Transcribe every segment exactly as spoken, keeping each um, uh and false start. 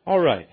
All right.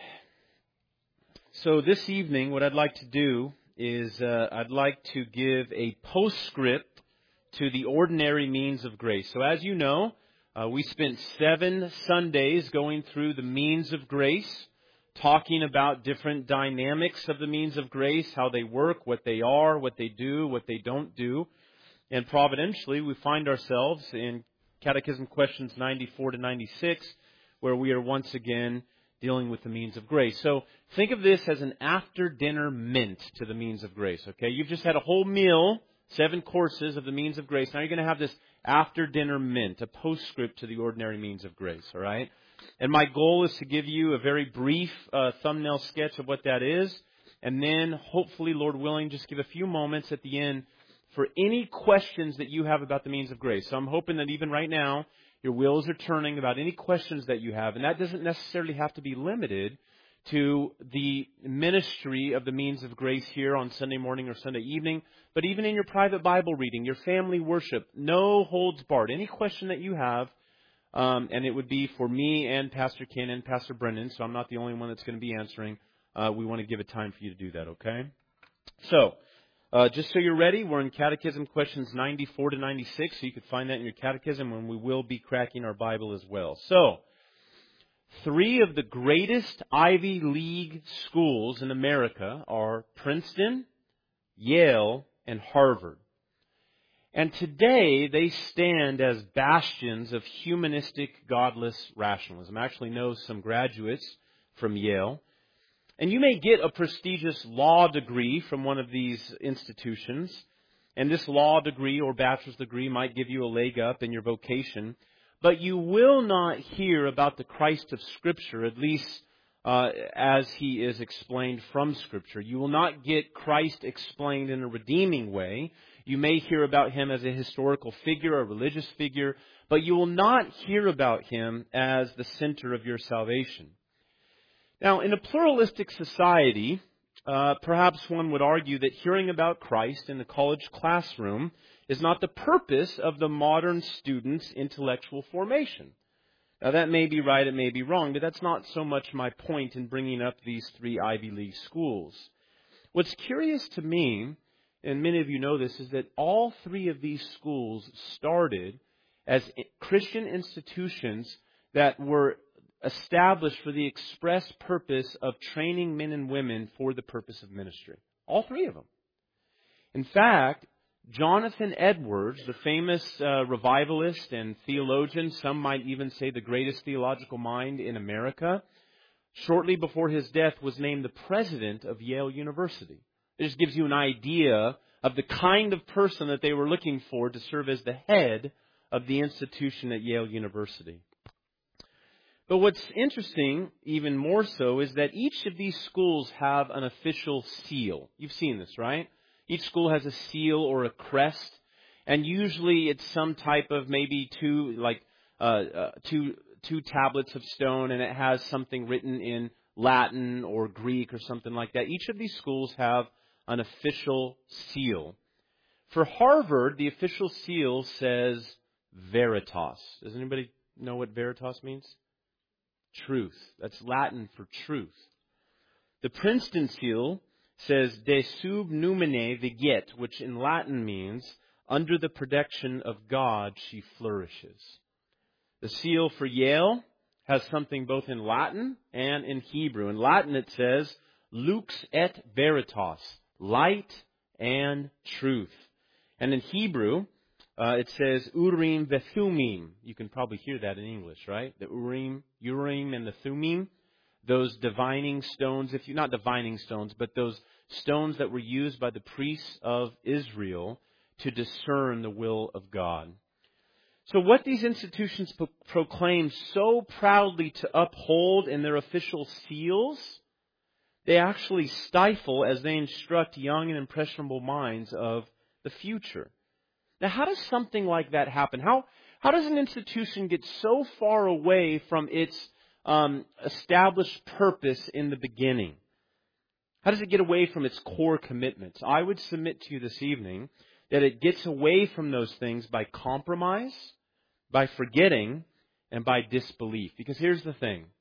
So this evening, what I'd like to do is uh, I'd like to give a postscript to the ordinary means of grace. So as you know, uh, we spent seven Sundays going through the means of grace, talking about different dynamics of the means of grace, how they work, what they are, what they do, what they don't do. And providentially, we find ourselves in Catechism questions ninety-four to ninety-six, where we are once again dealing with the means of grace. So think of this as an after-dinner mint to the means of grace, okay? You've just had a whole meal, seven courses of the means of grace. Now you're going to have this after-dinner mint, a postscript to the ordinary means of grace, all right? And my goal is to give you a very brief uh, thumbnail sketch of what that is, and then hopefully, Lord willing, just give a few moments at the end for any questions that you have about the means of grace. So I'm hoping that even right now, your wheels are turning about any questions that you have. And that doesn't necessarily have to be limited to the ministry of the means of grace here on Sunday morning or Sunday evening, but even in your private Bible reading, your family worship, no holds barred. Any question that you have, um, and it would be for me and Pastor Ken and Pastor Brendan, so I'm not the only one that's going to be answering. Uh, we want to give it time for you to do that, okay? So, Uh, just so you're ready, we're in Catechism questions ninety-four to ninety-six, so you could find that in your catechism, and we will be cracking our Bible as well. So, three of the greatest Ivy League schools in America are Princeton, Yale, and Harvard. And today, they stand as bastions of humanistic, godless rationalism. I actually know some graduates from Yale. And you may get a prestigious law degree from one of these institutions, and this law degree or bachelor's degree might give you a leg up in your vocation, but you will not hear about the Christ of Scripture, at least uh, as He is explained from Scripture. You will not get Christ explained in a redeeming way. You may hear about Him as a historical figure, a religious figure, but you will not hear about Him as the center of your salvation. Now, in a pluralistic society, uh, perhaps one would argue that hearing about Christ in the college classroom is not the purpose of the modern student's intellectual formation. Now, that may be right, it may be wrong, but that's not so much my point in bringing up these three Ivy League schools. What's curious to me, and many of you know this, is that all three of these schools started as Christian institutions that were established for the express purpose of training men and women for the purpose of ministry. All three of them. In fact, Jonathan Edwards, the famous uh, revivalist and theologian, some might even say the greatest theological mind in America, shortly before his death was named the president of Yale University. It just gives you an idea of the kind of person that they were looking for to serve as the head of the institution at Yale University. But what's interesting, even more so, is that each of these schools have an official seal. You've seen this, right? Each school has a seal or a crest, and usually it's some type of maybe two, like uh, uh, two two tablets of stone, and it has something written in Latin or Greek or something like that. Each of these schools have an official seal. For Harvard, the official seal says Veritas. Does anybody know what Veritas means? Truth. That's Latin for truth. The Princeton seal says De sub numine viget, which in Latin means under the protection of God she flourishes. The seal for Yale has something both in Latin and in Hebrew. In Latin it says Lux et Veritas, light and truth. And in Hebrew Uh, it says Urim v'Thumim. You can probably hear that in English, right? The Urim, Urim and the Thummim, those divining stones, if you not divining stones, but those stones that were used by the priests of Israel to discern the will of God. So what these institutions pro- proclaim so proudly to uphold in their official seals, they actually stifle as they instruct young and impressionable minds of the future. Now, how does something like that happen? How how does an institution get so far away from its um, established purpose in the beginning? How does it get away from its core commitments? I would submit to you this evening that it gets away from those things by compromise, by forgetting, and by disbelief. Because here's the thing.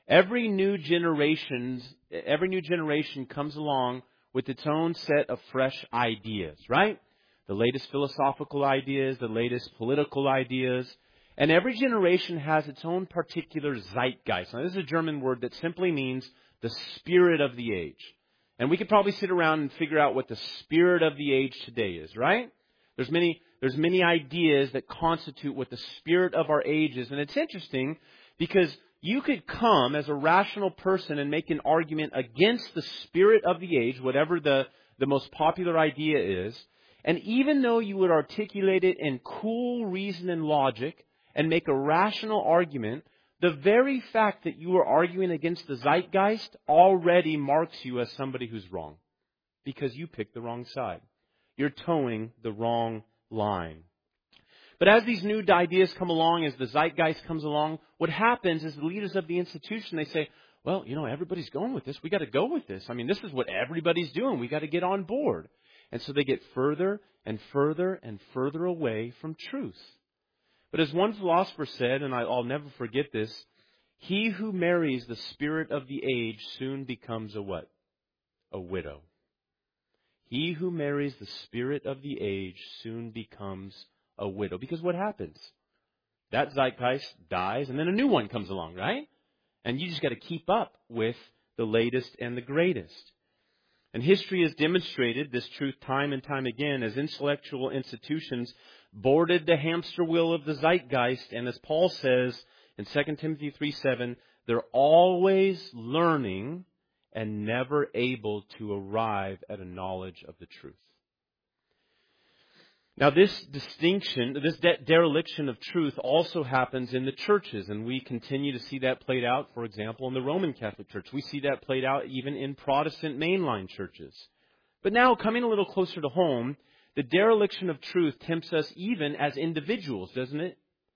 Every new generations, every new generation comes along with its own set of fresh ideas, right? The latest philosophical ideas, the latest political ideas. And every generation has its own particular zeitgeist. Now, this is a German word that simply means the spirit of the age. And we could probably sit around and figure out what the spirit of the age today is, right? There's many, there's many ideas that constitute what the spirit of our age is. And it's interesting because you could come as a rational person and make an argument against the spirit of the age, whatever the, the most popular idea is. And even though you would articulate it in cool reason and logic and make a rational argument, the very fact that you are arguing against the zeitgeist already marks you as somebody who's wrong. Because you picked the wrong side. You're towing the wrong line. But as these new ideas come along, as the zeitgeist comes along, what happens is the leaders of the institution, they say, well, you know, everybody's going with this. We got to go with this. I mean, this is what everybody's doing. We got to get on board. And so they get further and further and further away from truth. But as one philosopher said, and I'll never forget this, he who marries the spirit of the age soon becomes a what? A widow. He who marries the spirit of the age soon becomes a widow. Because what happens? That zeitgeist dies and then a new one comes along, right? And you just got to keep up with the latest and the greatest. And history has demonstrated this truth time and time again as intellectual institutions boarded the hamster wheel of the zeitgeist. And as Paul says in Second Timothy three seven, they're always learning and never able to arrive at a knowledge of the truth. Now this distinction, this de- dereliction of truth also happens in the churches, and we continue to see that played out, for example, in the Roman Catholic Church. We see that played out even in Protestant mainline churches. But now, coming a little closer to home, the dereliction of truth tempts us even as individuals, doesn't it?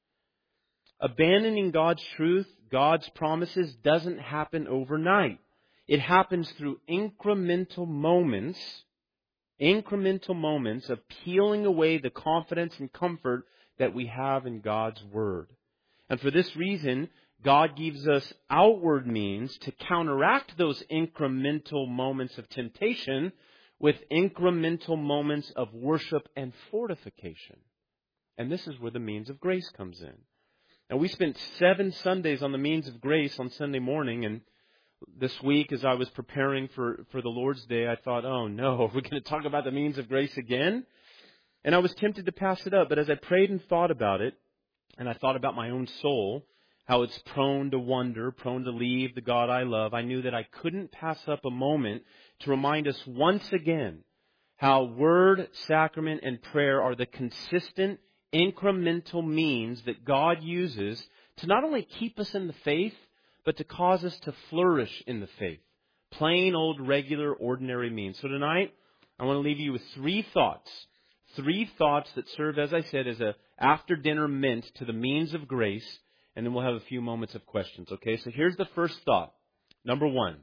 Abandoning God's truth, God's promises, doesn't happen overnight. It happens through incremental moments Incremental moments of peeling away the confidence and comfort that we have in God's Word. And for this reason, God gives us outward means to counteract those incremental moments of temptation with incremental moments of worship and fortification. And this is where the means of grace comes in. Now, we spent seven Sundays on the means of grace on Sunday morning, and this week, as I was preparing for, for the Lord's Day, I thought, oh no, are we going to talk about the means of grace again? And I was tempted to pass it up, but as I prayed and thought about it, and I thought about my own soul, how it's prone to wander, prone to leave the God I love, I knew that I couldn't pass up a moment to remind us once again how word, sacrament, and prayer are the consistent, incremental means that God uses to not only keep us in the faith, but to cause us to flourish in the faith. Plain, old, regular, ordinary means. So tonight, I want to leave you with three thoughts. Three thoughts that serve, as I said, as a after-dinner mint to the means of grace. And then we'll have a few moments of questions. Okay, so here's the first thought. Number one,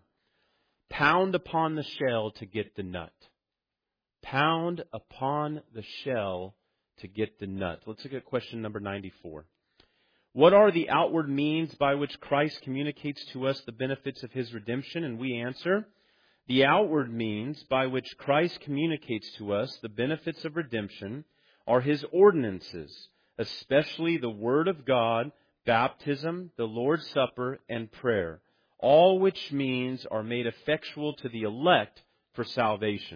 pound upon the shell to get the nut. Pound upon the shell to get the nut. Let's look at question number ninety-four. What are the outward means by which Christ communicates to us the benefits of His redemption? And we answer, the outward means by which Christ communicates to us the benefits of redemption are His ordinances, especially the Word of God, baptism, the Lord's Supper, and prayer, all which means are made effectual to the elect for salvation.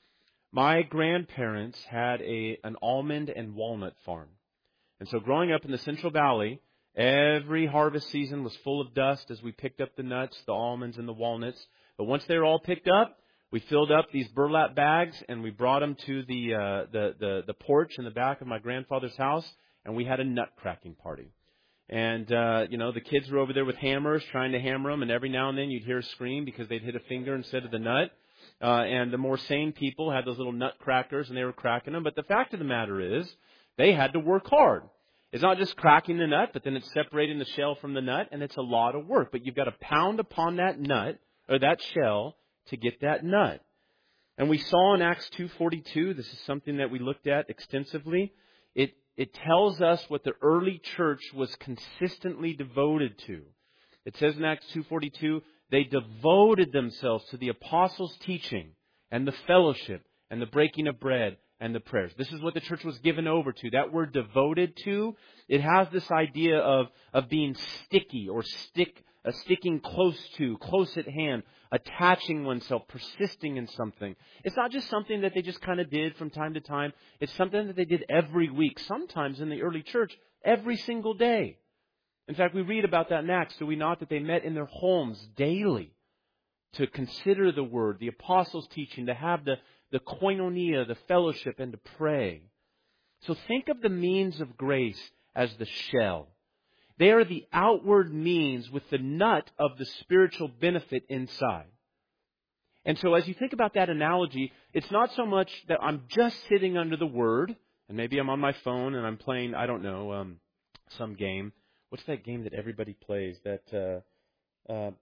My grandparents had a an almond and walnut farm. And so growing up in the Central Valley, every harvest season was full of dust as we picked up the nuts, the almonds, and the walnuts. But once they were all picked up, we filled up these burlap bags and we brought them to the, uh, the, the, the porch in the back of my grandfather's house, and we had a nut cracking party. And, uh, you know, the kids were over there with hammers trying to hammer them, and every now and then you'd hear a scream because they'd hit a finger instead of the nut. Uh, and the more sane people had those little nut crackers and they were cracking them. But the fact of the matter is, they had to work hard. It's not just cracking the nut, but then it's separating the shell from the nut, and it's a lot of work. But you've got to pound upon that nut, or that shell, to get that nut. And we saw in Acts two forty-two, this is something that we looked at extensively, it, it tells us what the early church was consistently devoted to. It says in Acts two forty-two, they devoted themselves to the apostles' teaching and the fellowship and the breaking of bread and the prayers. This is what the church was given over to. That word devoted to, it has this idea of, of being sticky or stick, uh, sticking close to, close at hand, attaching oneself, persisting in something. It's not just something that they just kind of did from time to time. It's something that they did every week, sometimes in the early church, every single day. In fact, we read about that in Acts, do we not, that they met in their homes daily to consider the Word, the apostles' teaching, to have the, the koinonia, the fellowship, and to pray. So think of the means of grace as the shell. They are the outward means with the nut of the spiritual benefit inside. And so as you think about that analogy, it's not so much that I'm just sitting under the Word, and maybe I'm on my phone and I'm playing, I don't know, um, some game. What's that game that everybody plays? That, uh, uh,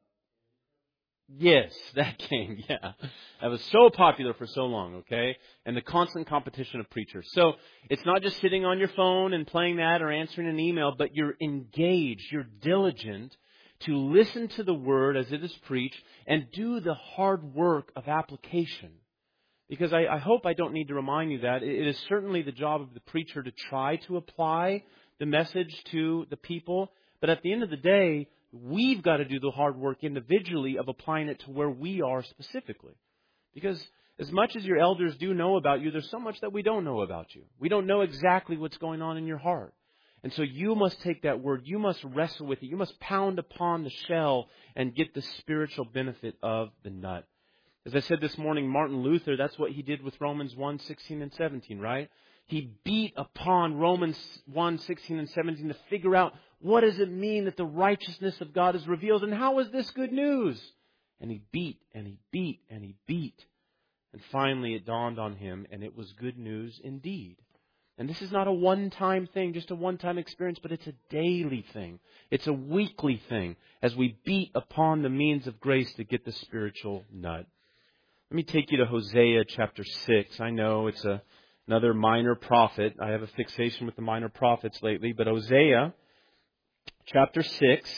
yes, that game, yeah. That was so popular for so long, okay? And the constant competition of preachers. So it's not just sitting on your phone and playing that or answering an email, but you're engaged, you're diligent to listen to the Word as it is preached and do the hard work of application. Because I, I hope I don't need to remind you that it is certainly the job of the preacher to try to apply the message to the people. But at the end of the day, we've got to do the hard work individually of applying it to where we are specifically. Because as much as your elders do know about you, there's so much that we don't know about you. We don't know exactly what's going on in your heart. And so you must take that word, you must wrestle with it, you must pound upon the shell and get the spiritual benefit of the nut. As I said this morning, Martin Luther, that's what he did with Romans one, sixteen and seventeen, right? He beat upon Romans one, sixteen and seventeen to figure out what does it mean that the righteousness of God is revealed and how is this good news? And he beat and he beat and he beat. And finally it dawned on him and it was good news indeed. And this is not a one-time thing, just a one-time experience, but it's a daily thing. It's a weekly thing as we beat upon the means of grace to get the spiritual nut. Let me take you to Hosea chapter six. I know it's a, another minor prophet. I have a fixation with the minor prophets lately. But Hosea chapter six,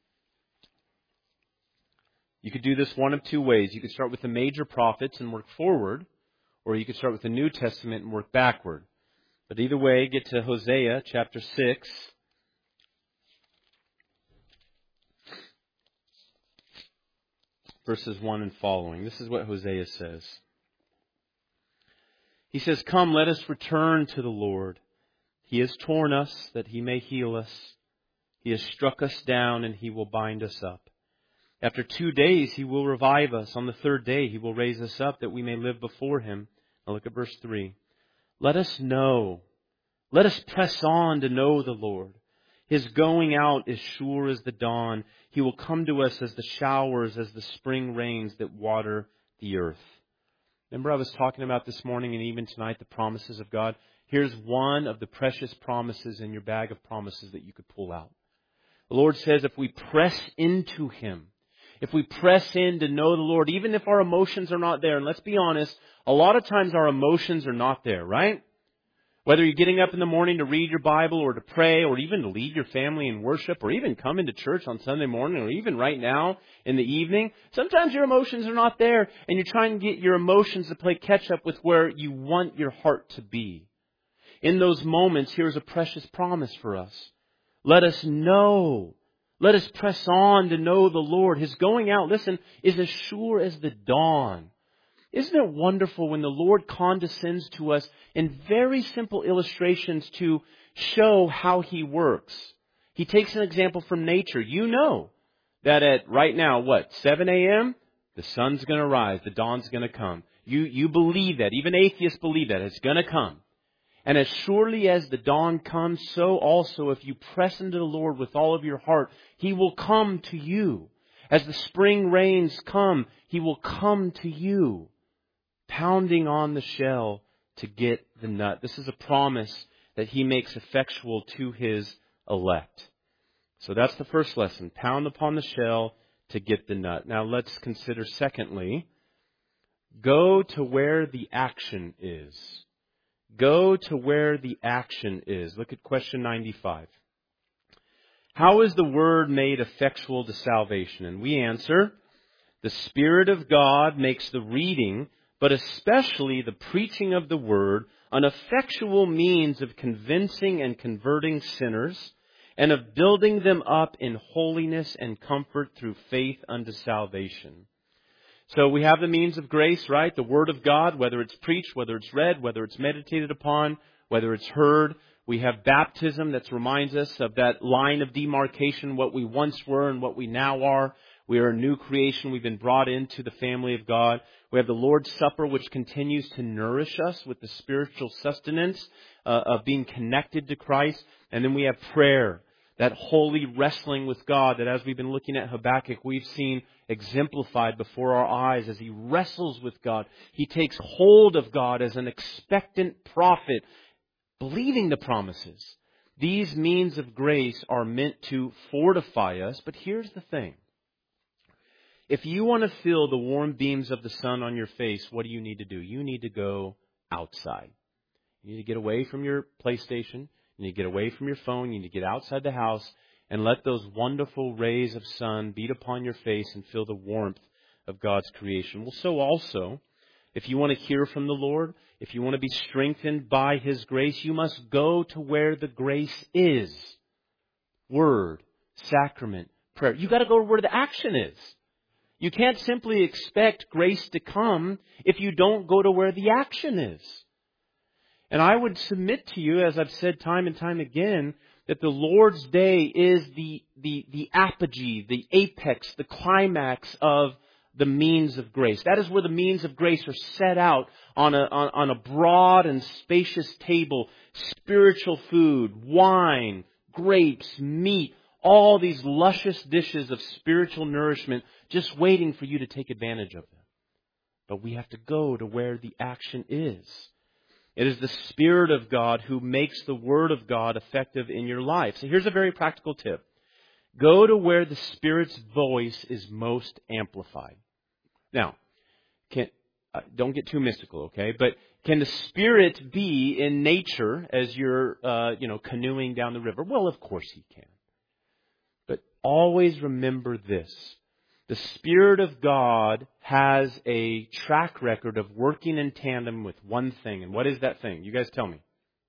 you could do this one of two ways. You could start with the major prophets and work forward, or you could start with the New Testament and work backward. But either way, get to Hosea chapter six. Verses one and following. This is what Hosea says. He says, "Come, let us return to the Lord. He has torn us that He may heal us. He has struck us down and He will bind us up. After two days He will revive us. On the third day He will raise us up that we may live before Him." Now look at verse three. "Let us know. Let us press on to know the Lord. His going out is sure as the dawn. He will come to us as the showers, as the spring rains that water the earth." Remember I was talking about this morning and even tonight the promises of God? Here's one of the precious promises in your bag of promises that you could pull out. The Lord says if we press into Him, if we press in to know the Lord, even if our emotions are not there, and let's be honest, a lot of times our emotions are not there, right? Whether you're getting up in the morning to read your Bible or to pray or even to lead your family in worship or even come into church on Sunday morning or even right now in the evening, sometimes your emotions are not there and you're trying to get your emotions to play catch up with where you want your heart to be. In those moments, here's a precious promise for us. Let us know. Let us press on to know the Lord. His going out, listen, is as sure as the dawn. Isn't it wonderful when the Lord condescends to us in very simple illustrations to show how He works? He takes an example from nature. You know that at right now, what, seven a.m., the sun's going to rise, the dawn's going to come. You, you believe that. Even atheists believe that. It's going to come. And as surely as the dawn comes, so also if you press into the Lord with all of your heart, He will come to you. As the spring rains come, He will come to you. Pounding on the shell to get the nut. This is a promise that He makes effectual to His elect. So that's the first lesson. Pound upon the shell to get the nut. Now let's consider secondly, go to where the action is. Go to where the action is. Look at question ninety-five. How is the Word made effectual to salvation? And we answer, the Spirit of God makes the reading, but especially the preaching of the Word, an effectual means of convincing and converting sinners, and of building them up in holiness and comfort through faith unto salvation. So we have the means of grace, right? The Word of God, whether it's preached, whether it's read, whether it's meditated upon, whether it's heard. We have baptism that reminds us of that line of demarcation, what we once were and what we now are. We are a new creation. We've been brought into the family of God. We have the Lord's Supper, which continues to nourish us with the spiritual sustenance uh, of being connected to Christ. And then we have prayer, that holy wrestling with God that, as we've been looking at Habakkuk, we've seen exemplified before our eyes as he wrestles with God. He takes hold of God as an expectant prophet, believing the promises. These means of grace are meant to fortify us. But here's the thing. If you want to feel the warm beams of the sun on your face, what do you need to do? You need to go outside. You need to get away from your PlayStation. You need to get away from your phone. You need to get outside the house and let those wonderful rays of sun beat upon your face and feel the warmth of God's creation. Well, so also, if you want to hear from the Lord, if you want to be strengthened by His grace, you must go to where the grace is. Word, sacrament, prayer. You got to go to where the action is. You can't simply expect grace to come if you don't go to where the action is. And I would submit to you, as I've said time and time again, that the Lord's Day is the, the, the apogee, the apex, the climax of the means of grace. That is where the means of grace are set out on a, on, on a broad and spacious table. Spiritual food, wine, grapes, meat, all these luscious dishes of spiritual nourishment just waiting for you to take advantage of them. But we have to go to where the action is. It is the Spirit of God who makes the Word of God effective in your life. So here's a very practical tip. Go to where the Spirit's voice is most amplified. Now, can, uh, don't get too mystical, okay? But can the Spirit be in nature as you're, uh, you know, canoeing down the river? Well, of course He can. But always remember this. The Spirit of God has a track record of working in tandem with one thing. And what is that thing? You guys tell me.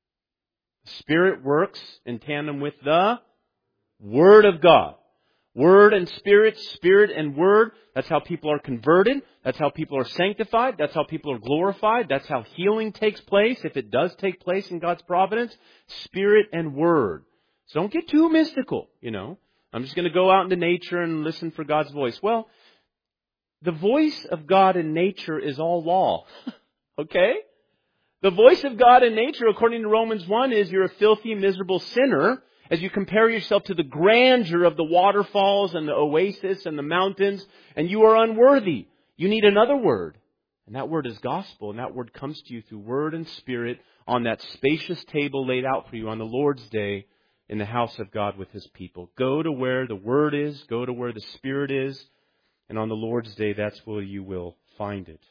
The Spirit works in tandem with the Word of God. Word and Spirit, Spirit and Word. That's how people are converted. That's how people are sanctified. That's how people are glorified. That's how healing takes place, if it does take place in God's providence. Spirit and Word. So don't get too mystical, you know. I'm just going to go out into nature and listen for God's voice. Well, the voice of God in nature is all law. Okay? The voice of God in nature, according to Romans one, is you're a filthy, miserable sinner as you compare yourself to the grandeur of the waterfalls and the oasis and the mountains, and you are unworthy. You need another word. And that word is gospel, and that word comes to you through Word and Spirit on that spacious table laid out for you on the Lord's Day, in the house of God with His people. Go to where the Word is. Go to where the Spirit is. And on the Lord's Day, that's where you will find it.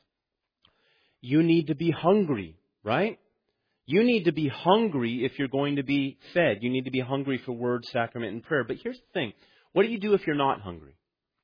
You need to be hungry, right? You need to be hungry if you're going to be fed. You need to be hungry for Word, sacrament, and prayer. But here's the thing. What do you do if you're not hungry?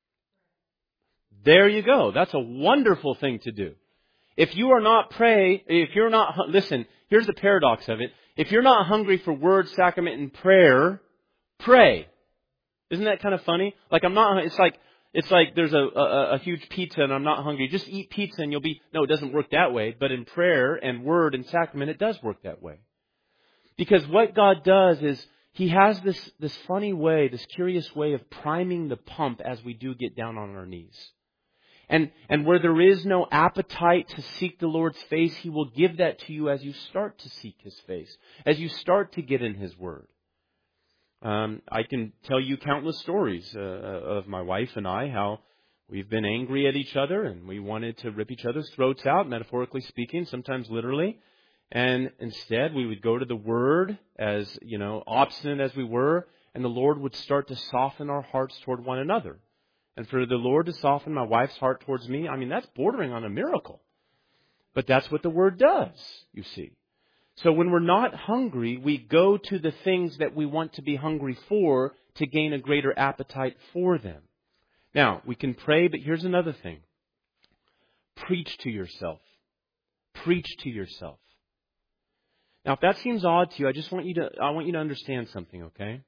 There you go. That's a wonderful thing to do. If you are not pray, if you're not, listen, here's the paradox of it. If you're not hungry for Word, sacrament, and prayer, pray. Isn't that kind of funny? Like I'm not, it's like, it's like there's a, a, a huge pizza and I'm not hungry. Just eat pizza and you'll be, no, it doesn't work that way. But in prayer and Word and sacrament, it does work that way. Because what God does is He has this, this funny way, this curious way of priming the pump as we do get down on our knees. And, and where there is no appetite to seek the Lord's face, He will give that to you as you start to seek His face, as you start to get in His Word. Um, I can tell you countless stories uh, of my wife and I, how we've been angry at each other and we wanted to rip each other's throats out, metaphorically speaking, sometimes literally. And instead, we would go to the Word as, you know, obstinate as we were, and the Lord would start to soften our hearts toward one another. And for the Lord to soften my wife's heart towards me, I mean, that's bordering on a miracle. But that's what the Word does, you see. So when we're not hungry, we go to the things that we want to be hungry for to gain a greater appetite for them. Now, we can pray, but here's another thing. Preach to yourself. Preach to yourself. Now, if that seems odd to you, I just want you to, I want you to understand something, okay?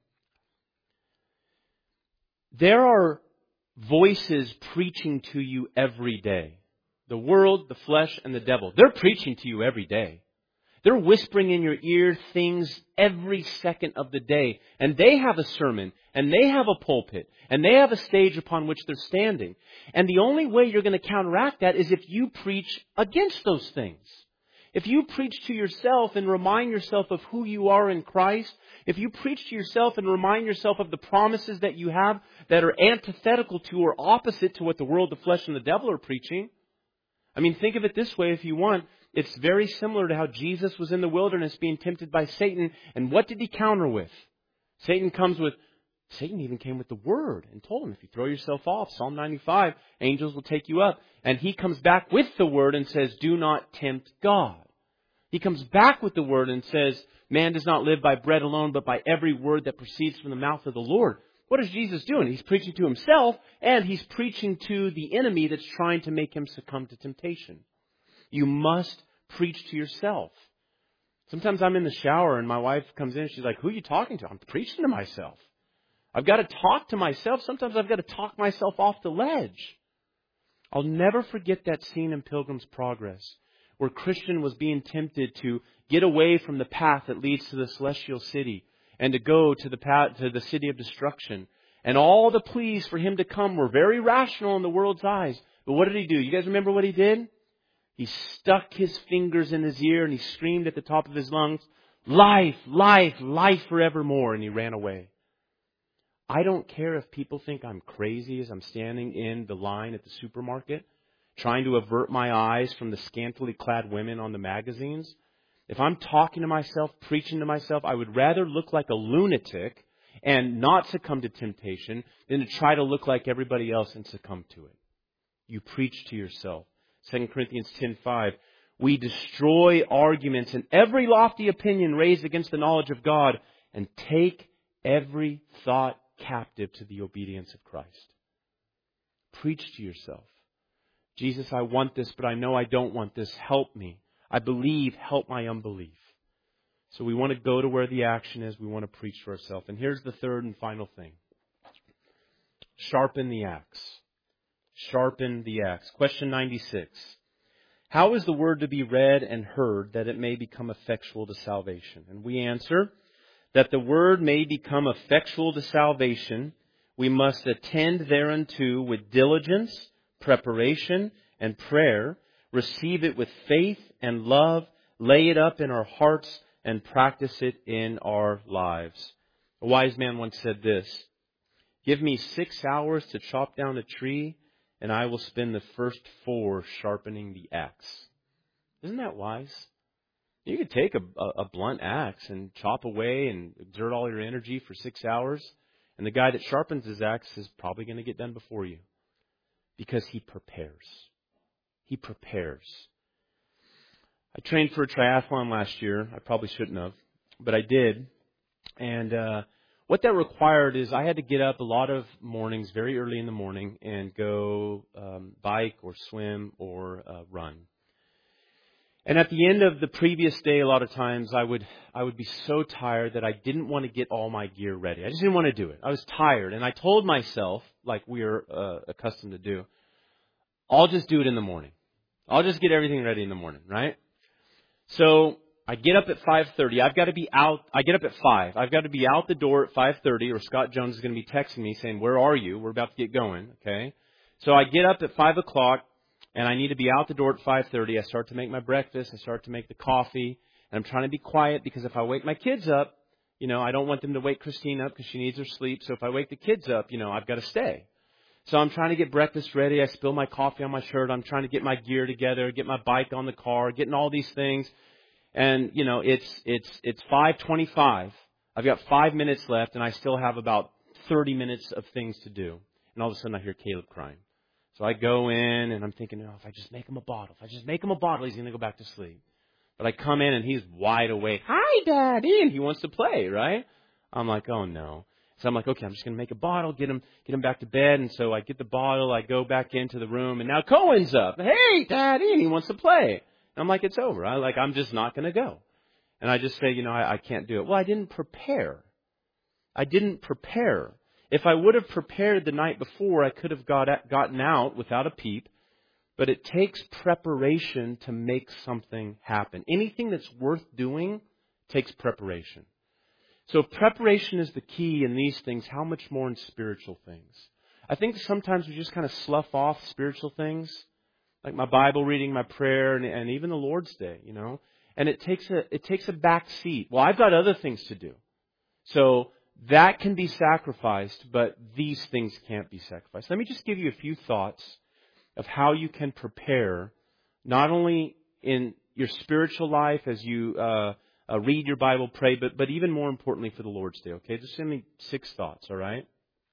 There are voices preaching to you every day. The world, the flesh, and the devil. They're preaching to you every day. They're whispering in your ear things every second of the day. And they have a sermon, and they have a pulpit, and they have a stage upon which they're standing. And the only way you're going to counteract that is if you preach against those things. If you preach to yourself and remind yourself of who you are in Christ, if you preach to yourself and remind yourself of the promises that you have that are antithetical to or opposite to what the world, the flesh, and the devil are preaching. I mean, think of it this way if you want. It's very similar to how Jesus was in the wilderness being tempted by Satan. And what did he counter with? Satan comes with, Satan even came with the word and told him, if you throw yourself off, Psalm ninety-five, angels will take you up. And he comes back with the word and says, do not tempt God. He comes back with the word and says, man does not live by bread alone, but by every word that proceeds from the mouth of the Lord. What is Jesus doing? He's preaching to himself, and he's preaching to the enemy that's trying to make him succumb to temptation. You must preach to yourself. Sometimes I'm in the shower and my wife comes in and she's like, who are you talking to? I'm preaching to myself. I've got to talk to myself. Sometimes I've got to talk myself off the ledge. I'll never forget that scene in Pilgrim's Progress where Christian was being tempted to get away from the path that leads to the celestial city and to go to the path, to the city of destruction. And all the pleas for him to come were very rational in the world's eyes. But what did he do? You guys remember what he did? He stuck his fingers in his ear and he screamed at the top of his lungs, life, life, life forevermore. And he ran away. I don't care if people think I'm crazy as I'm standing in the line at the supermarket, trying to avert my eyes from the scantily clad women on the magazines. If I'm talking to myself, preaching to myself, I would rather look like a lunatic and not succumb to temptation than to try to look like everybody else and succumb to it. You preach to yourself. Second Corinthians ten five, we destroy arguments and every lofty opinion raised against the knowledge of God and take every thought captive to the obedience of Christ. Preach to yourself. Jesus, I want this, but I know I don't want this. Help me. I believe, help my unbelief. So we want to go to where the action is. We want to preach to ourselves. And here's the third and final thing. Sharpen the axe. Sharpen the axe. Question ninety-six. How is the word to be read and heard that it may become effectual to salvation? And we answer that the word may become effectual to salvation. We must attend thereunto with diligence, preparation, and prayer. Receive it with faith and love. Lay it up in our hearts and practice it in our lives. A wise man once said this, give me six hours to chop down a tree, and I will spend the first four sharpening the axe. Isn't that wise? You could take a, a, a blunt axe and chop away and exert all your energy for six hours. And the guy that sharpens his axe is probably going to get done before you. Because he prepares. He prepares. I trained for a triathlon last year. I probably shouldn't have, but I did. And uh, what that required is I had to get up a lot of mornings, very early in the morning, and go um, bike or swim or uh, run. And at the end of the previous day, a lot of times I would I would be so tired that I didn't want to get all my gear ready. I just didn't want to do it. I was tired. And I told myself, like we are uh, accustomed to do, I'll just do it in the morning. I'll just get everything ready in the morning, right? So I get up at five thirty. I've got to be out. I get up at five. I've got to be out the door at five thirty, or Scott Jones is going to be texting me saying, where are you? We're about to get going, okay? So I get up at five o'clock. And I need to be out the door at five thirty. I start to make my breakfast. I start to make the coffee. And I'm trying to be quiet because if I wake my kids up, you know, I don't want them to wake Christine up because she needs her sleep. So if I wake the kids up, you know, I've got to stay. So I'm trying to get breakfast ready. I spill my coffee on my shirt. I'm trying to get my gear together, get my bike on the car, getting all these things. And, you know, it's it's it's five twenty-five. I've got five minutes left, and I still have about thirty minutes of things to do. And all of a sudden I hear Caleb crying. So I go in and I'm thinking, oh, if I just make him a bottle, if I just make him a bottle, he's going to go back to sleep. But I come in and he's wide awake. Hi, Daddy. And he wants to play, right? I'm like, oh, no. So I'm like, okay, I'm just going to make a bottle, get him, get him back to bed. And so I get the bottle, I go back into the room, and now Cohen's up. Hey, Daddy, and he wants to play. And I'm like, it's over. I like, I'm just not going to go. And I just say, you know, I, I can't do it. Well, I didn't prepare. I didn't prepare. If I would have prepared the night before, I could have got at, gotten out without a peep. But it takes preparation to make something happen. Anything that's worth doing takes preparation. So if preparation is the key in these things, how much more in spiritual things? I think sometimes we just kind of slough off spiritual things, like my Bible reading, my prayer, and, and even the Lord's Day, you know. And it takes a it takes a back seat. Well, I've got other things to do. So that can be sacrificed, but these things can't be sacrificed. Let me just give you a few thoughts of how you can prepare, not only in your spiritual life as you uh, uh, read your Bible, pray, but, but even more importantly for the Lord's Day, okay? Just send me six thoughts, all right?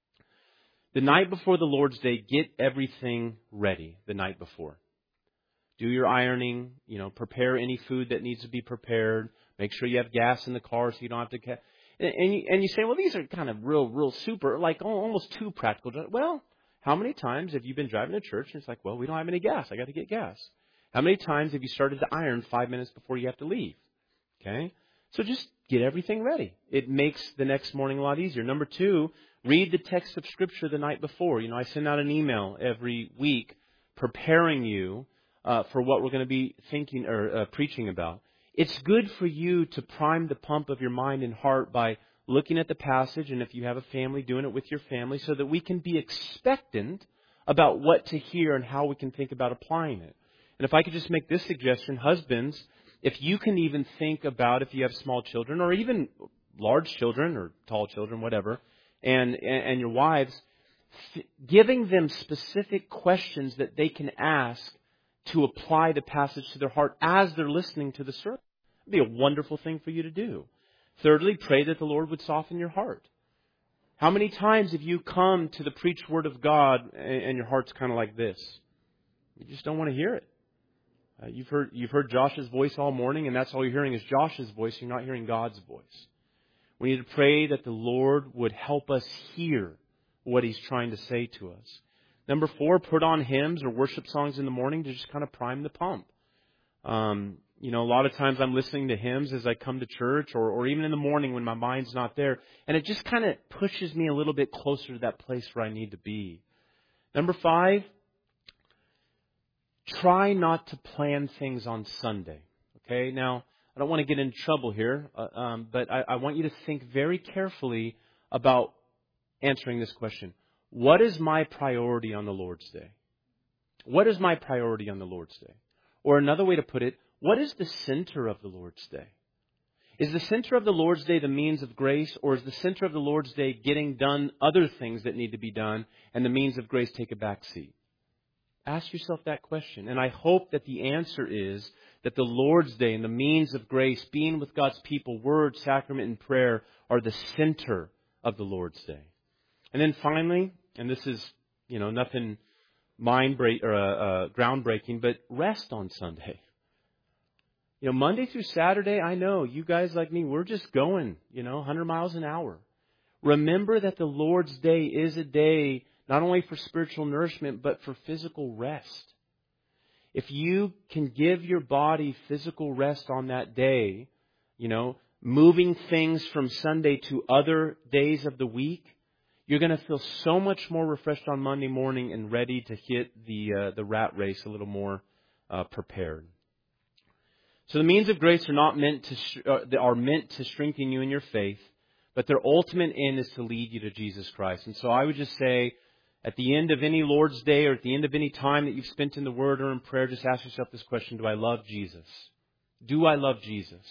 The night before the Lord's Day, get everything ready the night before. Do your ironing, you know, prepare any food that needs to be prepared. Make sure you have gas in the car so you don't have to... Ca- and, and, you, and you say, well, these are kind of real, real super, like almost too practical. Well, how many times have you been driving to church and it's like, well, we don't have any gas. I got to get gas. How many times have you started to iron five minutes before you have to leave? Okay? So just get everything ready. It makes the next morning a lot easier. Number two, read the text of Scripture the night before. You know, I send out an email every week preparing you uh, for what we're going to be thinking or uh, preaching about. It's good for you to prime the pump of your mind and heart by looking at the passage, and if you have a family, doing it with your family, so that we can be expectant about what to hear and how we can think about applying it. And if I could just make this suggestion, husbands, if you can even think about, if you have small children, or even large children, or tall children, whatever, and, and, and your wives, f- giving them specific questions that they can ask to apply the passage to their heart as they're listening to the sermon. It would be a wonderful thing for you to do. Thirdly, pray that the Lord would soften your heart. How many times have you come to the preached Word of God and your heart's kind of like this? You just don't want to hear it. Uh, you've heard you've heard Josh's voice all morning, and that's all you're hearing is Josh's voice. You're not hearing God's voice. We need to pray that the Lord would help us hear what He's trying to say to us. Number four, put on hymns or worship songs in the morning to just kind of prime the pump. Um, you know, a lot of times I'm listening to hymns as I come to church or, or even in the morning when my mind's not there. And it just kind of pushes me a little bit closer to that place where I need to be. Number five, try not to plan things on Sunday. Okay, now, I don't want to get in trouble here, uh, um, but I, I want you to think very carefully about answering this question. What is my priority on the Lord's Day? What is my priority on the Lord's Day? Or another way to put it, what is the center of the Lord's Day? Is the center of the Lord's Day the means of grace, or is the center of the Lord's Day getting done other things that need to be done, and the means of grace take a back seat? Ask yourself that question. And I hope that the answer is that the Lord's Day and the means of grace, being with God's people, word, sacrament, and prayer, are the center of the Lord's Day. And then finally, and this is, you know, nothing mind break or uh, uh, groundbreaking, but rest on Sunday. You know, Monday through Saturday, I know you guys like me, we're just going, you know, one hundred miles an hour. Remember that the Lord's Day is a day not only for spiritual nourishment, but for physical rest. If you can give your body physical rest on that day, you know, moving things from Sunday to other days of the week, you're going to feel so much more refreshed on Monday morning and ready to hit the uh, the rat race a little more uh, prepared. So the means of grace are not meant to sh- uh, are meant to strengthen you in your faith, but their ultimate end is to lead you to Jesus Christ. And so I would just say, at the end of any Lord's Day or at the end of any time that you've spent in the Word or in prayer, just ask yourself this question: do I love Jesus? Do I love Jesus?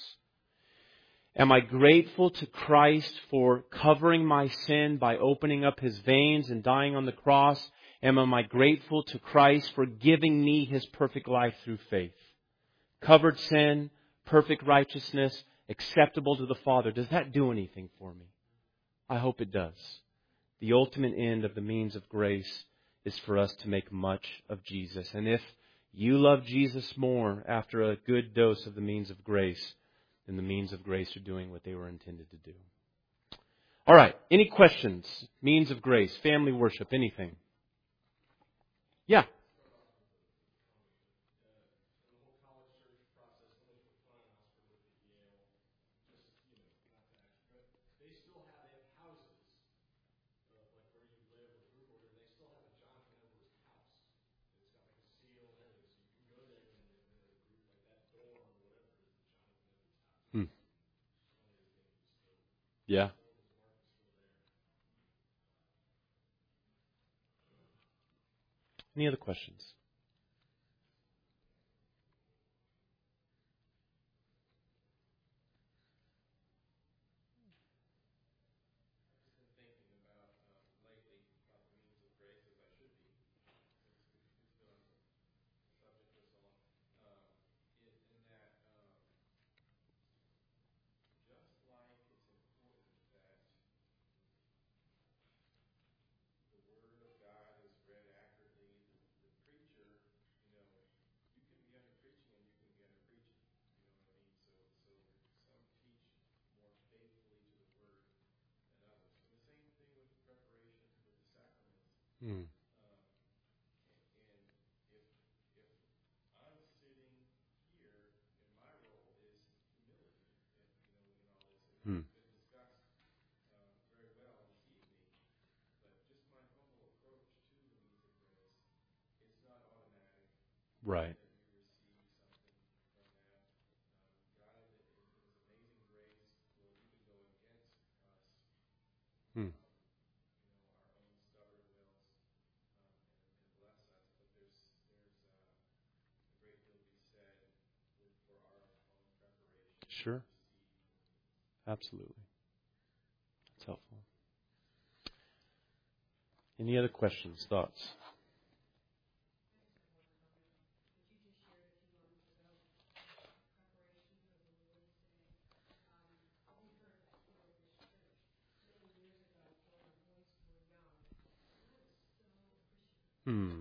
Am I grateful to Christ for covering my sin by opening up His veins and dying on the cross? And am I grateful to Christ for giving me His perfect life through faith? Covered sin, perfect righteousness, acceptable to the Father. Does that do anything for me? I hope it does. The ultimate end of the means of grace is for us to make much of Jesus. And if you love Jesus more after a good dose of the means of grace, then the means of grace are doing what they were intended to do. All right. Any questions? Means of grace, family worship, anything? Yeah. Hmm. Yeah. Any other questions? Hmm. Hmm. Right. Hmm. Sure. Absolutely. That's helpful. Any other questions, thoughts? Hmm.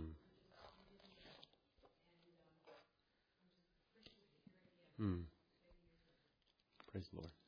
Hmm. Praise the Lord.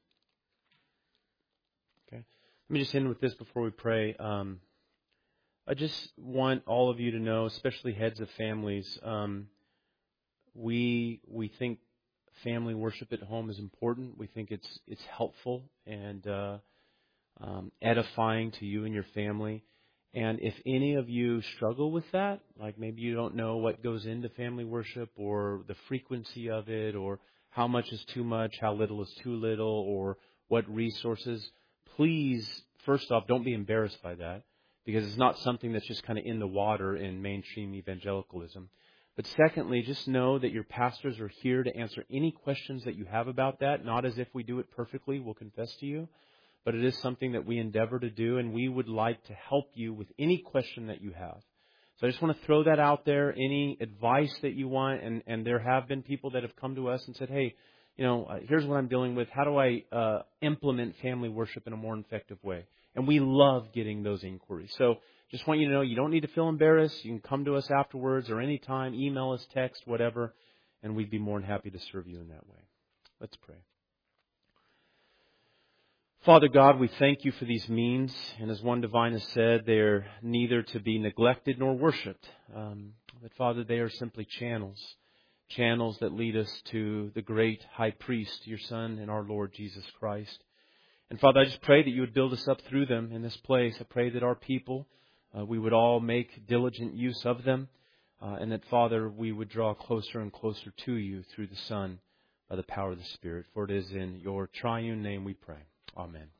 Okay. Let me just end with this before we pray. Um, I just want all of you to know, especially heads of families, um, we we think family worship at home is important. We think it's it's helpful and uh, um, edifying to you and your family. And if any of you struggle with that, like maybe you don't know what goes into family worship or the frequency of it or how much is too much, how little is too little, or what resources, please, first off, don't be embarrassed by that because it's not something that's just kind of in the water in mainstream evangelicalism. But secondly, just know that your pastors are here to answer any questions that you have about that, not as if we do it perfectly, we'll confess to you. But it is something that we endeavor to do, and we would like to help you with any question that you have. So I just want to throw that out there, any advice that you want, and, and there have been people that have come to us and said, hey, you know, uh, here's what I'm dealing with. How do I uh, implement family worship in a more effective way? And we love getting those inquiries. So just want you to know you don't need to feel embarrassed. You can come to us afterwards or anytime, email us, text, whatever, and we'd be more than happy to serve you in that way. Let's pray. Father God, we thank you for these means, and as one divine has said, they are neither to be neglected nor worshipped. Um, but Father, they are simply channels, channels that lead us to the great high priest, your Son and our Lord Jesus Christ. And Father, I just pray that you would build us up through them in this place. I pray that our people, uh, we would all make diligent use of them, uh, and that, Father, we would draw closer and closer to you through the Son by the power of the Spirit. For it is in your triune name we pray. Amen.